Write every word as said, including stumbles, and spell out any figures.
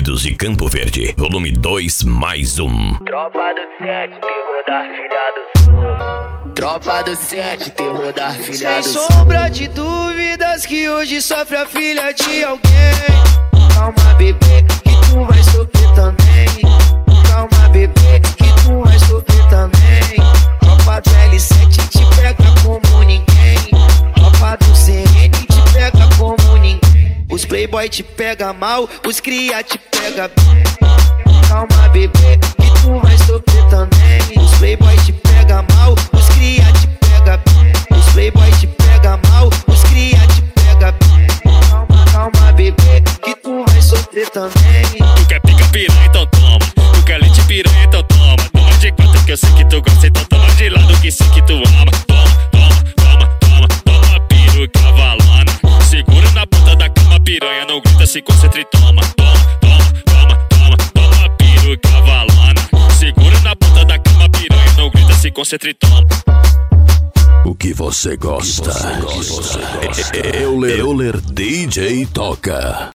Unidos e Campo Verde, volume dois mais um. Tropa do sete, terror da filha do... Tropa do sete, terror da filha do... Sem sombra de dúvidas que hoje sofre a filha de alguém. Calma, bebê, que tu vai sofrer também. Calma, bebê, que tu vai sofrer também. Tropa do L sete te pega como ninguém. Tropa do C N te pega como ninguém. Os playboy te pega mal, os cria te pega bem. Calma, bebê, que tu vai sofrer também. Os playboy te pega mal, os cria te pega bem. Os playboy te pega mal, os cria te pega bem. Calma, calma, bebê, que tu vai sofrer também. Tu quer pica piranha, então toma. Tu quer leite piranha, então toma. Toma de quatro que eu sei que tu gosta, então toma de lado que sei que tu ama. Toma, toma, toma, toma, toma piruca valona. Segura na ponta da cama, piranha, não grita, se concentra e toma. Toma, toma, toma, toma, toma piruca valona. Segura na ponta da cama, piranha, não grita, se concentra e toma. O que você gosta? Euler D J toca.